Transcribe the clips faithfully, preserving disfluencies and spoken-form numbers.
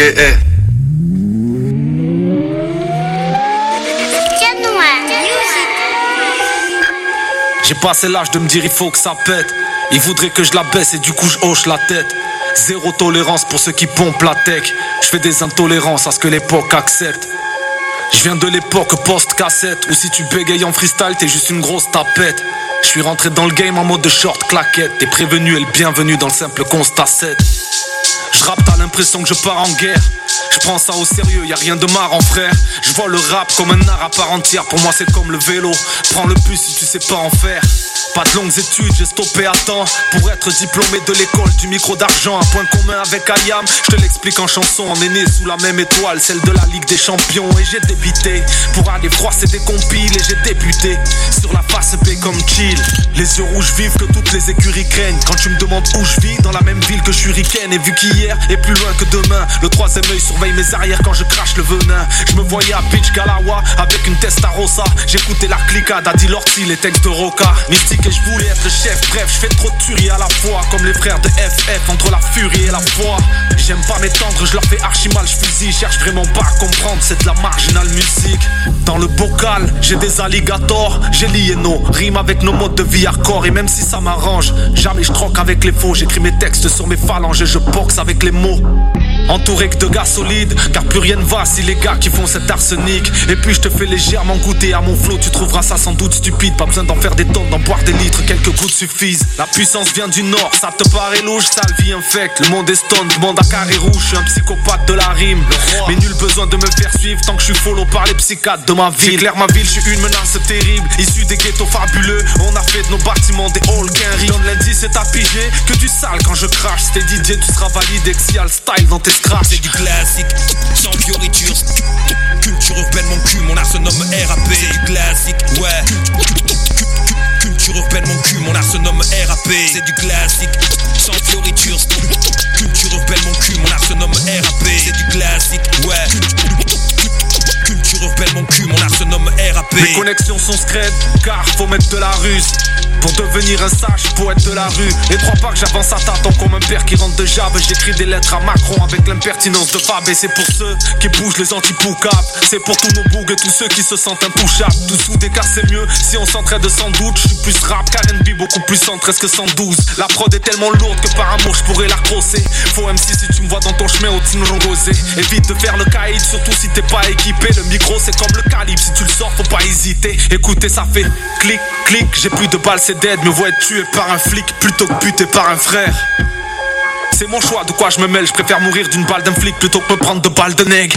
Eh eh. J'ai passé l'âge de me dire il faut que ça pète. Ils voudraient que je la baisse et du coup je hoche la tête. Zéro tolérance pour ceux qui pompent la tech. Je fais des intolérances à ce que l'époque accepte. Je viens de l'époque post-cassette, où si tu bégayes en freestyle t'es juste une grosse tapette. Je suis rentré dans le game en mode de short claquette. T'es prévenu et le bienvenu dans le simple constat sept. Je rappe, t'as l'impression que je pars en guerre. Je prends ça au sérieux, y'a rien de marrant frère. Je vois le rap comme un art à part entière. Pour moi c'est comme le vélo, prends le bus si tu sais pas en faire. Pas de longues études, j'ai stoppé à temps pour être diplômé de l'école du micro d'argent. Un point commun avec Ayam, je te l'explique en chanson. On est né sous la même étoile, celle de la Ligue des Champions. Et j'ai débité pour aller froisser des compiles. Et j'ai débuté sur la face B comme chill. Les yeux rouges vivent que toutes les écuries craignent. Quand tu me demandes où je vis, dans la même ville que Shuriken. Et vu qu'hier est plus loin que demain, le troisième œil surveille mes arrières quand je crache le venin. Je me voyais à Beach Galawa avec une Testarossa. J'écoutais la cliquade, Adi Lorty, les textes de Roca. Mystique et je voulais être le chef, bref, je fais trop de tueries à la fois. Comme les frères de F F, entre la furie et la foi. J'aime pas m'étendre, je leur fais archi mal, je fusille. Cherche vraiment pas à comprendre, c'est de la marginale musique. Dans le bocal, j'ai des alligators. J'ai lié nos rimes avec nos modes de vie hardcore. Et même si ça m'arrange, jamais je troque avec les faux. J'écris mes textes sur mes phalanges et je boxe avec les mots. Entouré que de gars solides, car plus rien ne va si les gars qui font cet arsenic. Et puis je te fais légèrement goûter à mon flow. Tu trouveras ça sans doute stupide, pas besoin d'en faire des tonnes, d'en boire des litres, quelques gouttes suffisent. La puissance vient du nord, ça te paraît louche, sale vie infecte. Le monde est stone, demande à Carré Rouge. Je suis un psychopathe de la rime, mais nul besoin de me faire suivre tant que je suis follow par les psychiatres de ma ville. C'est clair, ma ville, je suis une menace terrible, issue des ghettos fabuleux. On a fait de nos bâtiments des halls qu'un riz. Donne l'indice et t'as pigé que du sale quand je crache. Si t'es D J, tu seras validé que s'il y a le style dans tes scratchs. C'est du classique, sans fioriture. Culture urbaine, mon cul, mon art se nomme R A P. C'est du classique, ouais. Culture urbaine, mon cul, mon art se nomme R A P. C'est du classique, sans fioriture. Culture urbaine, mon cul, mon art se nomme R A P. C'est du classique, ouais. Culture urbaine, mon cul, mon art se nomme R A P. Mes connexions sont scred, car faut mettre de la ruse. Pour devenir un sage poète de la rue. Les trois pas que j'avance à tâtons comme un père qui rentre de Jave. J'écris des lettres à Macron avec l'impertinence de Fab. Et c'est pour ceux qui bougent les antipoucables. C'est pour tous nos bougs et tous ceux qui se sentent intouchables. Tous soudés car c'est mieux si on s'entraide sans doute. Je suis plus rap qu'R and B, beaucoup plus cent treize que cent douze. La prod est tellement lourde que par amour je pourrais la crosser. Faut M C si tu me vois dans ton chemin au Team Rosé. Évite de faire le caïd, surtout si t'es pas équipé. Le micro c'est comme le calibre, si tu le sors faut pas hésiter. Écoutez ça fait clic clic, j'ai plus de balles c'est dead. Me vois être tué par un flic plutôt que buté par un frère. C'est mon choix, de quoi je me mêle. Je préfère mourir d'une balle d'un flic plutôt que me prendre de balles de nègre.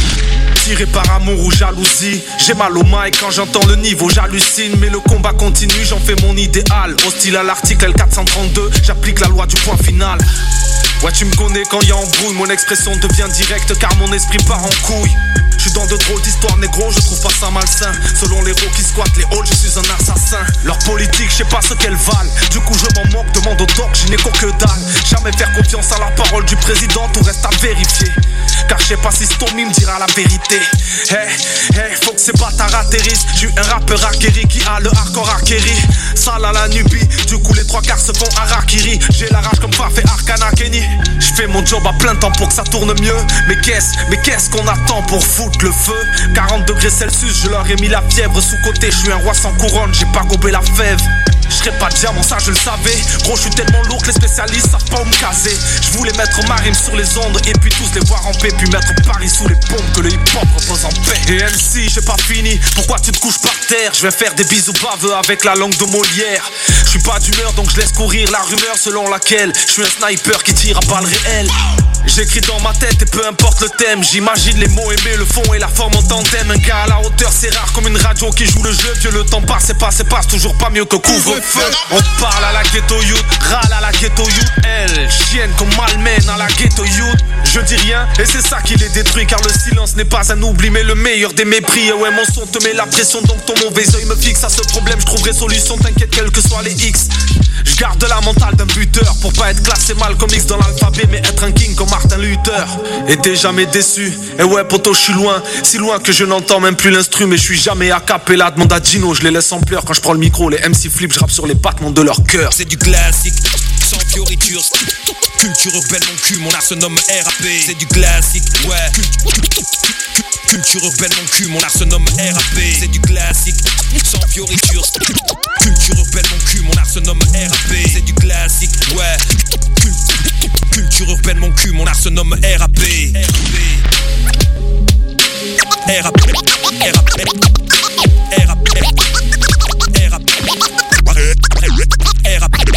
Tiré par amour ou jalousie, j'ai mal au mic quand j'entends le niveau, j'hallucine. Mais le combat continue, j'en fais mon idéal. Hostile à l'article L quatre cent trente-deux, j'applique la loi du point final. Ouais tu me connais quand y'a embrouille, mon expression devient directe car mon esprit part en couille. Je suis dans de drôles d'histoires négro, je trouve pas ça malsain. Selon les héros qui squattent les halls, je suis un assassin. Leur politique, je sais pas ce qu'elles valent. Du coup je m'en moque, demande au doc, je n'ai qu'au que dalle. Jamais faire confiance à la parole du président, tout reste à vérifier. Car je sais pas si Stomy me dira la vérité. Hey, hey, faut que ces bâtards atterrissent. Je suis un rappeur acquéri qui a le hardcore acquéri. Sale à la Nubie, du coup les trois quarts se font harakiri. J'ai la rage comme Faf et Arcana Kenny. Je fais mon job à plein temps pour que ça tourne mieux. Mais qu'est-ce, mais qu'est-ce qu'on attend pour foutre le feu? Quarante degrés Celsius, je leur ai mis la fièvre. Sous côté, je suis un roi sans couronne, j'ai pas gobé la fève. Je serais pas diamant, ça je le savais. Gros, je suis tellement lourd que les spécialistes savent pas où me caser. Je voulais mettre ma rime sur les ondes et puis tous les voir en paix. Puis mettre Paris sous les pompes, que le hip-hop repose en paix. Et M C, j'ai pas fini, pourquoi tu te couches par terre? Je vais faire des bisous baveux avec la langue de Molière. Je suis pas d'humeur donc je laisse courir la rumeur selon laquelle je suis un sniper qui tire à balles réelles. J'écris dans ma tête et peu importe le thème. J'imagine les mots aimés, le fond et la forme en tandem. Un gars à la hauteur c'est rare comme une radio qui joue le jeu. Vieux le temps passe et passe et passe, toujours pas mieux que couvre-feu. On parle à la ghetto youth, râle à la ghetto youth. Elle, chienne comme malmène à la ghetto youth. Je dis rien et c'est ça qui les détruit. Car le silence n'est pas un oubli mais le meilleur des mépris. Et ouais mon son te met la pression donc ton mauvais oeil me fixe. À ce problème je trouverai solution, t'inquiète quels que soient les X. Je garde la mentale d'un buteur pour pas être classé mal comme X dans l'alphabet mais être un king comme Martin Luther. Et t'es jamais déçu. Et ouais poto je suis loin, si loin que je n'entends même plus l'instru. Mais je suis jamais a cappella, demande à Gino, je les laisse en pleurs. Quand je prends le micro les M C flip, je rappe sur les battements de leur cœur. C'est du classique, sans fioriture. Culture urbaine mon cul, mon art se nomme R A P. C'est du classique, ouais. Culture urbaine mon cul, mon art se nomme R A P. C'est du classique, sans fioriture. Culture urbaine mon cul, mon art se nomme R A P. C'est du classique, ouais. Culture urbaine mon cul, mon art se nomme R A P. R A P, R A P, R A P, R A P, R A P.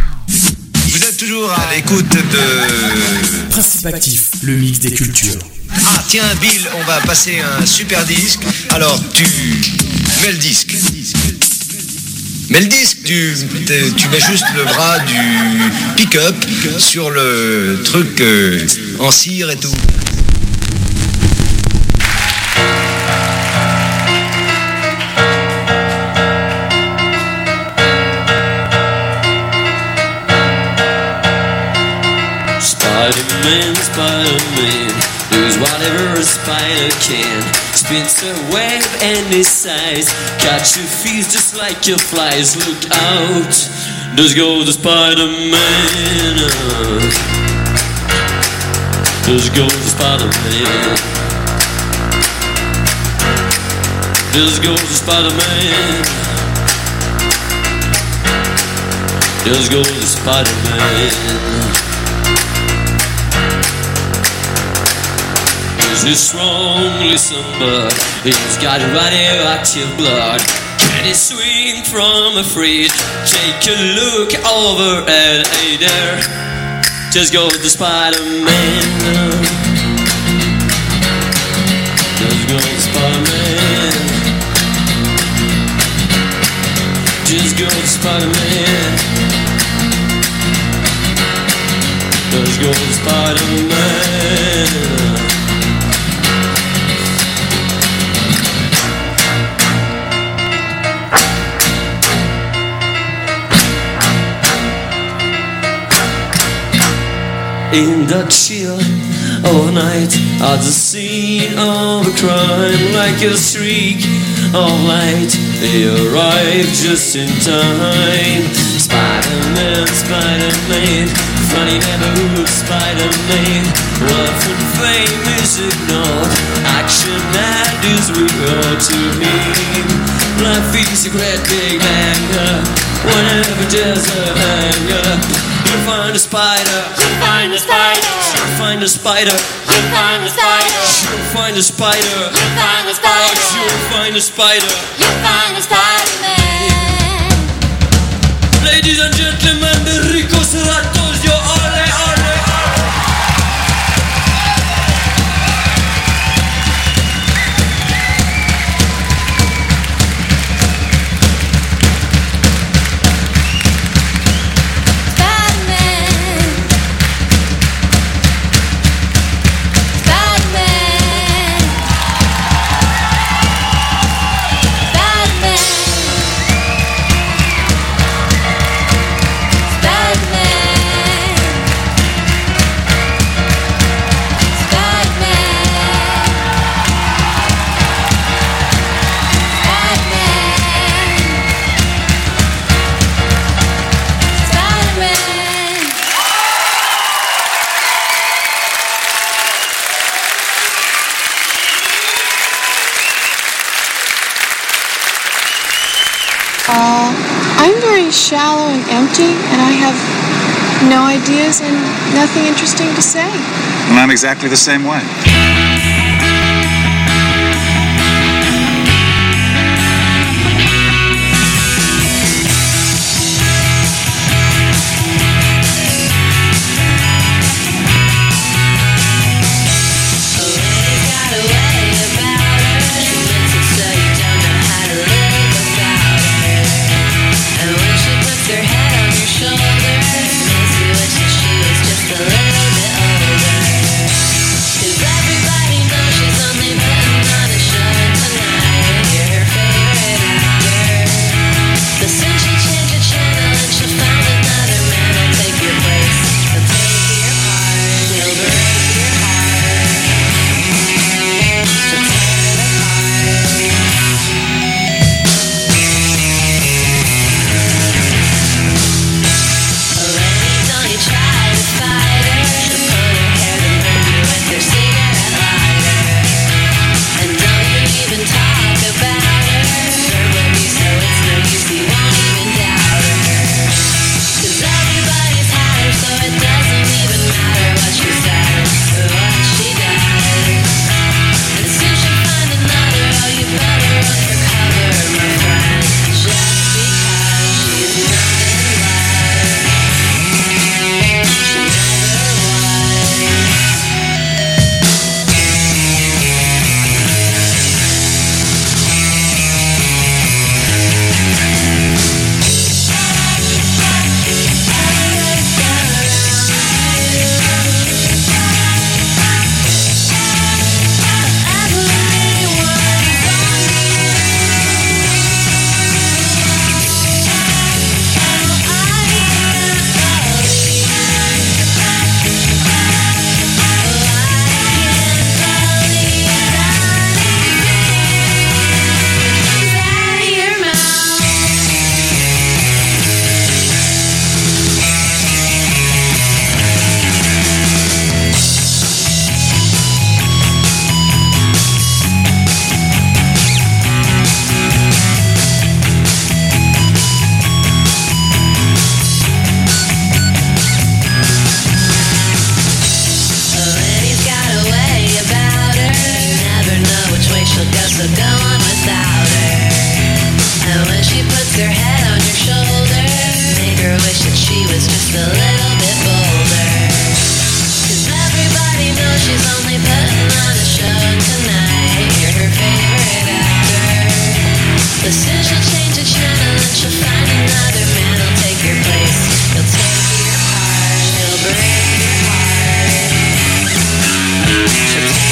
toujours à l'écoute de Principe Actif, le mix des cultures. Ah tiens Bill, on va passer un super disque. Alors tu mets le disque. Mets le disque, tu, tu mets juste le bras du pick-up sur le truc euh, en cire et tout. Spider-Man, Spider-Man, does whatever a spider can. Spins a web any size, catch your feet just like your flies. Look out, does go the Spider-Man. Does go the Spider-Man. Does go the Spider-Man. Does go the Spider-Man. He's a strong listener, he's got radioactive blood. Can he swing from a fridge? Take a look over at hey there. Just go the Spider-Man. Just go the Spider-Man. Just go the Spider-Man. Just go the Spider-Man. In the chill of night, at the scene of a crime, like a streak of light, they arrive just in time. Spider-Man, Spider-Man, funny neighborhood Spider-Man. Wealth and fame is ignored, action and is regard to him. Life is a great big anger, whenever there's a hanger. You'll find a spider. You'll find a spider. You'll find a spider. You'll find a spider. You'll find a spider. You'll find a spider. You'll find a spider. You'll find a Spider-Man. Ladies and gentlemen, the ricos ratos, yo ole ole. Shallow and empty, and I have no ideas and nothing interesting to say. And I'm exactly the same way. Everybody look good, so go on without her. And when she puts her head on your shoulder, make her wish that she was just a little bit bolder. Cause everybody knows she's only putting on a show tonight. You're her favorite actor. But soon she'll change the channel and she'll find another man who'll take your place. He'll take your part, he'll break your heart. She'll take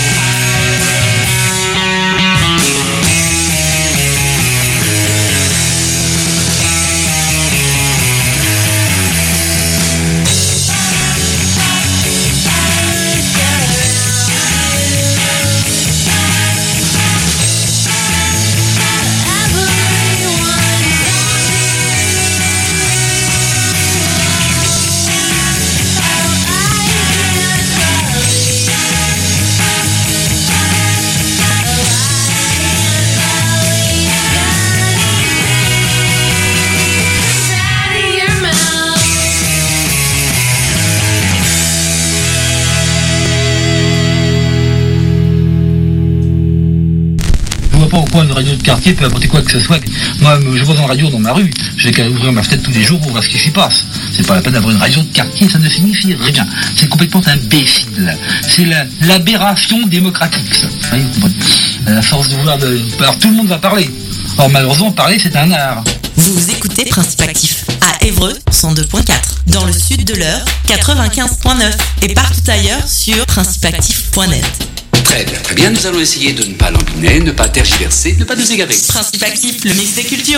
pourquoi une radio de quartier peut apporter quoi que ce soit. Moi, je vois une radio dans ma rue, j'ai qu'à ouvrir ma fenêtre tous les jours pour voir ce qui s'y passe. C'est pas la peine d'avoir une radio de quartier, ça ne signifie rien. C'est complètement imbécile. C'est la, l'aberration démocratique, ça. Oui, à la force de vouloir... De... Alors tout le monde va parler. Or malheureusement, parler, c'est un art. Vous écoutez Principe Actif à Évreux cent deux point quatre, dans le sud de l'Eure quatre-vingt-quinze point neuf et partout ailleurs sur principe actif point net. Très bien, très bien, nous allons essayer de ne pas l'embiner, ne pas tergiverser, ne pas nous égarer. Principe Actif, le mix des cultures.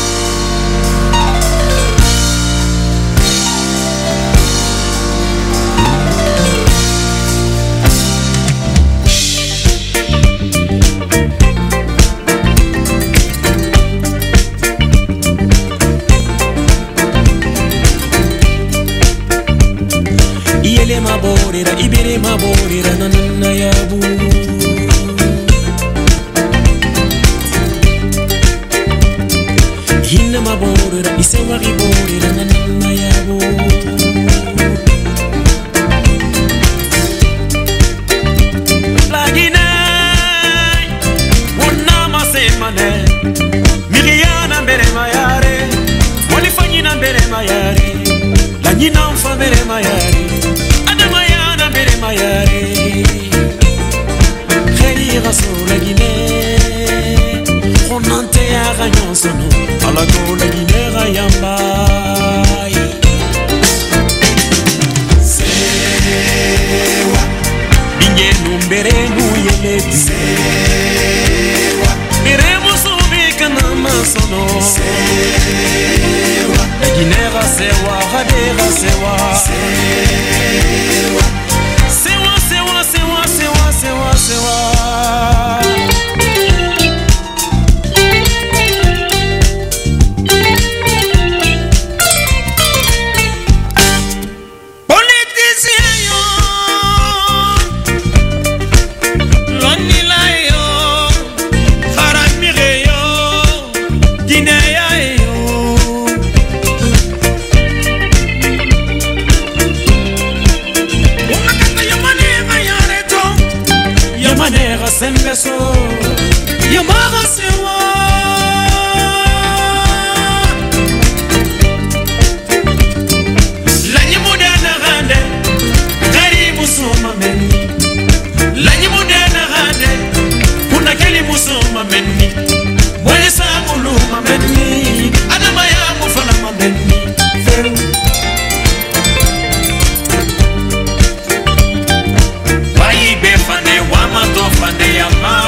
Yele maborira, ibere maborira, nanana yabu. Hinna maborira, isewari borira, nanana yabu. Lagine, wonna masemane, Miriana bere mayare, Molifanyina bere mayare, Lagina mfa bere mayare. Mayare Kheri raso la Guinée Ronante a gagnon sono Ala go la Guinée rayamba Sewa Binye numbere nuyele Sewa Bere musubi kanama sono Sewa La Guinée rasewa Rade rasewa Sewa Sewa, sewa, sewa, sewa, sewa, sewa. Politicien yo, Lonila yo, Faramire yo, Guinea yo. Manera sembeso Yamara sewa Lanyi mudana rande Gari musuma meni Lanyi mudana rande Kuna keli musuma meni Mwele sa muluma meni Adama ya mufana meni Feu Bayi befane wama tofane yama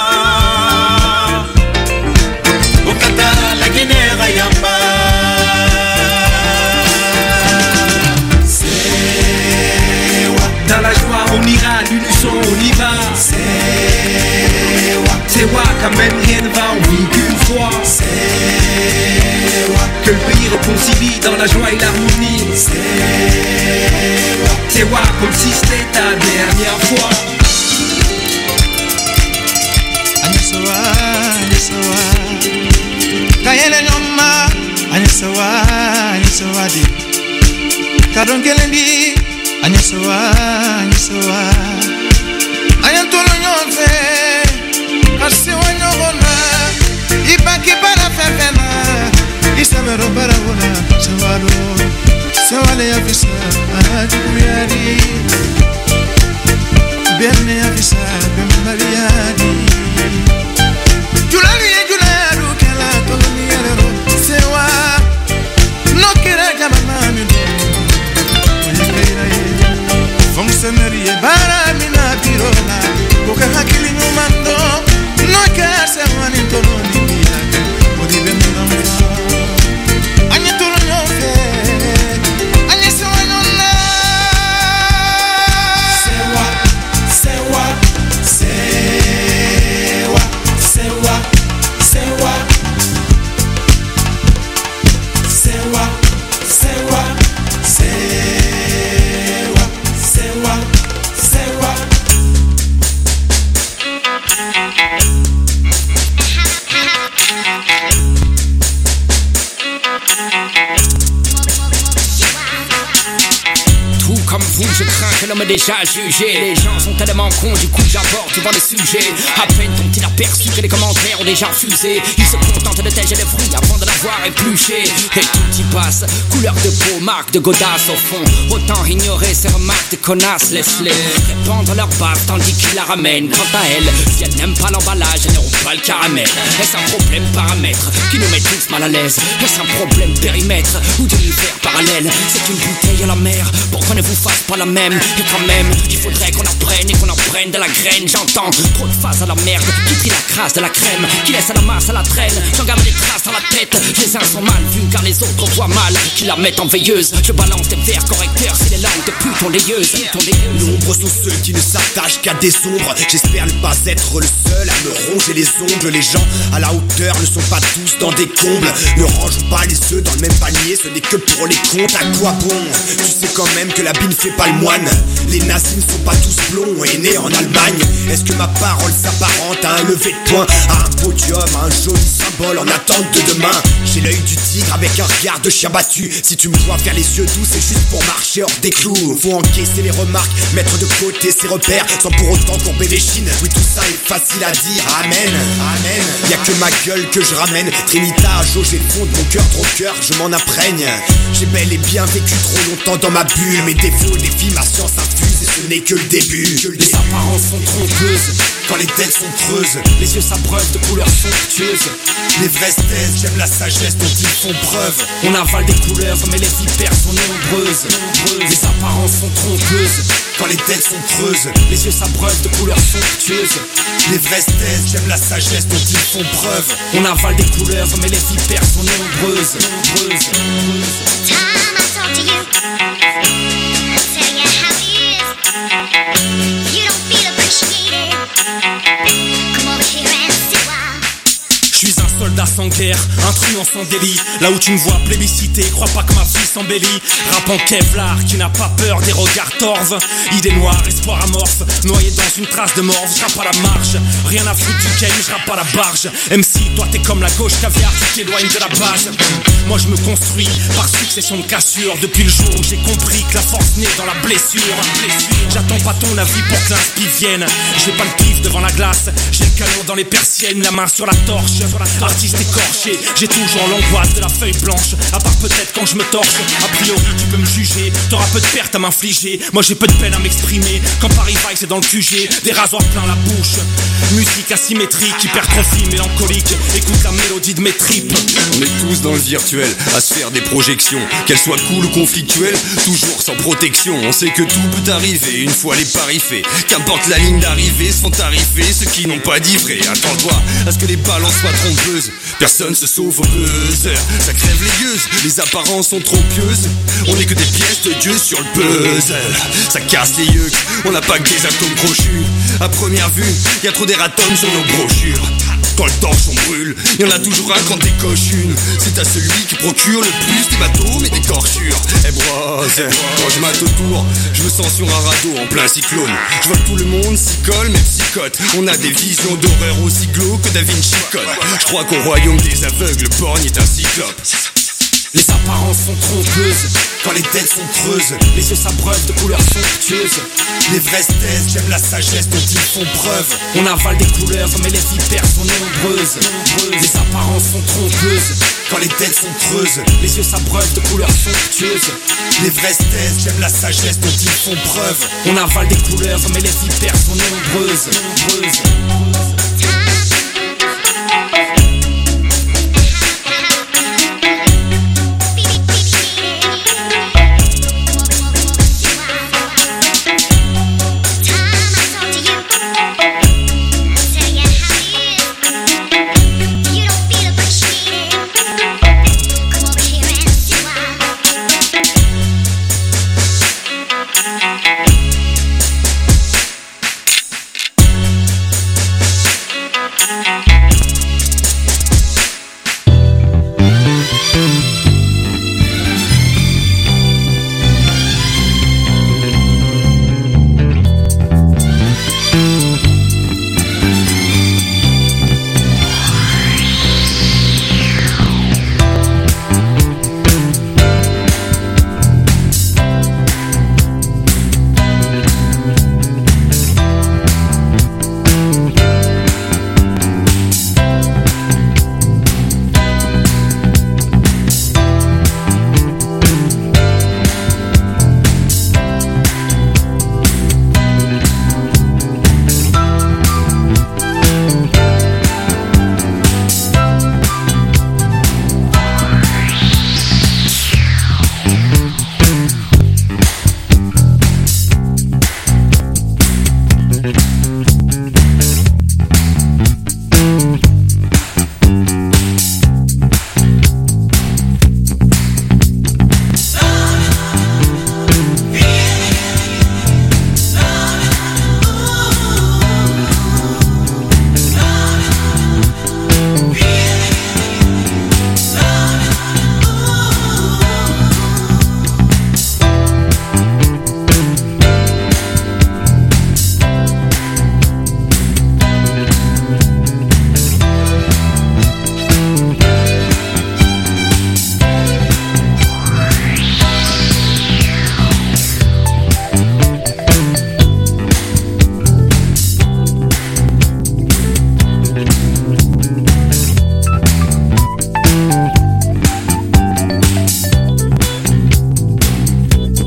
Ukata la Guinea yamba Sewa Dans la joie on ira, l'unisson on y va Sewa Sewa quand même rien ne va, on vit qu'une fois Sewa Que le pays réconcilie dans la joie et l'harmonie Sewa Sewa comme si c'était ta dernière fois Anisawa, anisawa Kayele nyoma Anisawa, anisawa di Kadonkelendi Anisawa, anisawa Ayantolo nyomfe Arsiwanyogona Ibaki para fefena Isabero para wona Sewado Sewale ya visa Adikuyari Bienne ya visa Bembaliari Julali ya jularu Kela toloni yarero Sewa Nokira jamamami Fonctionnaire ye bara mina birona Koka hakili nyumando Noka sewani toloni miyake Odi bende namfa Anye tolonyo fe Anye sewanyona Sewa, sewa, sewa Sewa, sewa Sewa, sewa, sewa Sewa, sewa Tout comme vous, je crains que l'on m'ait déjà jugé. Les gens sont tellement cons, du coup j'apporte souvent les sujets. À peine ont-ils aperçu que les commentaires ont déjà fusé. Ils se contentent de teiger les fruits avant de l'avoir épluché. Et tout y passe, couleur de peau, marque de godasse au fond. Autant ignorer ces remarques de connasses, laisse-les répandre leur bave tandis qu'ils la ramènent. Quant à elles, si elles n'aiment pas l'emballage, elles n'auront pas le caramel. Est-ce un problème paramètre qui nous met tous mal à l'aise? Est-ce un problème périmètre ou de l'univers parallèle? C'est une bouteille à la mer pour qu'on ne vous fasse pas la même. Et quand même, il faudrait qu'on apprenne et qu'on en prenne de la graine. J'entends trop de phases à la merde qui trient la crasse de la crème, qui laisse à la masse à la traîne. J'en garde des traces dans la tête. Les uns sont mal vus car les autres voient mal, qui la mettent en veilleuse. Je balance des vers correcteurs si les langues de pute ont léeuse. Nombreux sont ceux qui ne s'attachent qu'à des ombres. J'espère ne pas être le seul à me ronger les ongles. Les gens à la hauteur ne sont pas tous dans des combles. Ne rangeons pas les œufs dans le même panier, ce n'est que pour les comptes. À quoi bon? Tu sais quand même que la bine fait pas le moine. Les nazis ne sont pas tous blonds et nés en Allemagne. Est-ce que ma parole s'apparente à un lever de poing, à un podium, à un joli symbole en attente de demain? J'ai l'œil du tigre avec un regard de chien battu. Si tu me vois faire les yeux doux, c'est juste pour marcher hors des clous. Faut encaisser les remarques, mettre de côté ses repères, sans pour autant courber les chines. Oui, tout ça est facile à dire, amen, amen. Y'a que ma gueule que je ramène, Trinita a jaugé le fond de mon cœur, trop cœur, je m'en imprègne. J'ai bel et bien vécu trop longtemps dans ma bulle. Mes défauts défient ma science infuse et ce n'est que le début. Que le les début. Apparences sont trompeuses quand les têtes sont creuses. Les yeux s'abreuvent de couleurs somptueuses. Les vraies thèses, j'aime la sagesse dont ils font preuve. On avale des couleurs mais les vipères sont nombreuses, nombreuses. Les apparences sont trompeuses quand les têtes sont creuses. Les yeux s'abreuvent de couleurs somptueuses. Les vraies thèses, j'aime la sagesse dont ils font preuve. On avale des couleurs mais les vipères sont nombreuses, nombreuses, nombreuses. Time I talk to you, tell you how it is. You don't feel appreciated. Come over here and see why. Je suis un soldat sans guerre, un truand sans délit. Là où tu me vois plébiscité, crois pas que ma vie s'embellit. Rap en Kevlar, qui n'a pas peur des regards torves. Idée noire, espoir amorphe, noyé dans une trace de morve. J'rappe à la marge, rien à foutre du game, j'rappe à la barge. M C, toi t'es comme la gauche caviar, tu t'éloignes de la base. Moi je me construis par succession de cassures. Depuis le jour où j'ai compris que la force naît dans la blessure. J'attends pas ton avis pour que l'inspi vienne. J'ai pas le pif devant la glace, j'ai le canon dans les persiennes, la main sur la torche. Artiste écorché, j'ai toujours l'angoisse de la feuille blanche. À part peut-être quand je me torche. A priori tu peux me juger, t'auras peu de pertes à m'infliger. Moi j'ai peu de peine à m'exprimer. Quand Paris Vibe c'est dans le Q G, des rasoirs plein la bouche. Musique asymétrique, hypertrophie mélancolique. Écoute la mélodie de mes tripes. On est tous dans le virtuel, à se faire des projections. Qu'elles soient cool ou conflictuelles, toujours sans protection. On sait que tout peut arriver une fois les paris faits. Qu'importe la ligne d'arrivée, se font tarifer ceux qui n'ont pas d'ivré. Attends-toi à ce que les balances soient trompeuses. Personne se sauve au buzzer, ça crève les gueuses. Les apparences sont trop pieuses. On est que des pièces de Dieu sur le puzzle. Ça casse les yeux, on n'a pas que des atomes crochus. À première vue, y a trop d'erratums sur nos brochures. Quand le torchon brûle, y'en a toujours un quand décoche une. C'est à celui qui procure le plus des bateaux mais des corchures. Eh bros, quand je mate autour, je me sens sur un radeau en plein cyclone. Je vois que tout le monde s'y colle mais psychote. On a des visions d'horreur aussi glauques que Da Vinci Code. Je crois qu'au royaume des aveugles, le borgne est un cyclope. Les apparences sont trompeuses. Quand les têtes sont creuses, les yeux s'abreuvent de couleurs somptueuses. Les vrais thèses, j'aime la sagesse dont ils font preuve. On avale des couleurs, mais les vipères sont nombreuses. Les apparences sont trompeuses. Quand les têtes sont creuses, les yeux s'abreuvent de couleurs somptueuses. Les vrais thèses, j'aime la sagesse dont ils font preuve. On avale des couleurs, mais les vipères sont nombreuses. nombreuses.